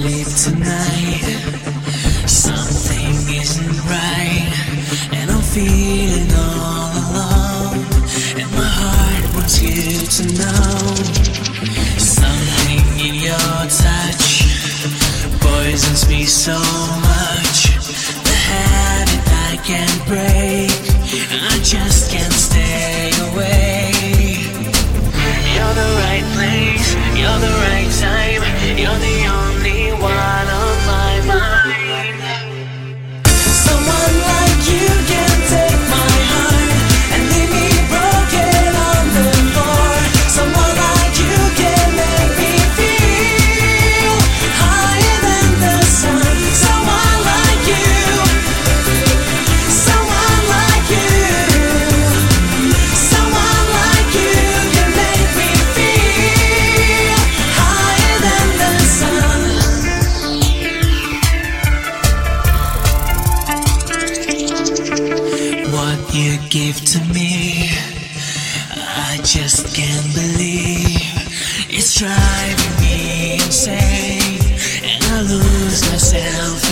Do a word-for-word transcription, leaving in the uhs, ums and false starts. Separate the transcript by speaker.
Speaker 1: sleep tonight. Something isn't right, and I'm feeling all alone. And my heart wants you to know something in your touch poisons me so much. The habit I can't break, I just can't stay away. You're the right place, you're the right time, you're the only one on my mind. Someone like you can take my heart and leave me broken on the floor. Someone like you can make me feel higher than the sun. Someone like you, someone like you, someone like you can make me feel higher than the sun. What you give to me, I just can't believe. It's driving me insane, and I lose myself